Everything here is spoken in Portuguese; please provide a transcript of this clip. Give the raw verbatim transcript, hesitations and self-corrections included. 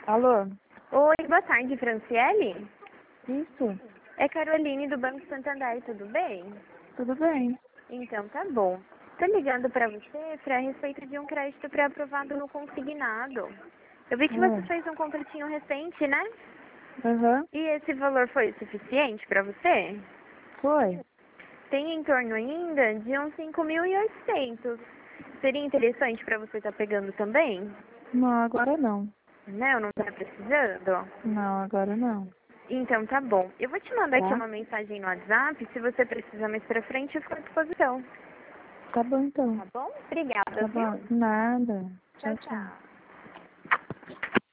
Alô? Oi, boa tarde, Franciele. Isso? É Caroline do Banco Santander, tudo bem? Tudo bem. Então tá bom. Tô ligando pra você, Fra, a respeito de um crédito pré-aprovado no consignado. Eu vi que você Ah, fez um contratinho recente, né? Aham. E esse valor foi suficiente pra você? Foi? Tem em torno ainda de uns cinco mil e oitocentos. Seria interessante pra você estar pegando também? Não, agora não. Não, não tá precisando? Não, agora não. Então tá bom. Eu vou te mandar aqui Tá? uma mensagem no WhatsApp. Se você precisar mais pra frente, eu fico à disposição. Tá bom então. Tá bom? Obrigada, Tá viu? bom. Nada. Tchau, Tchau, tchau. tchau.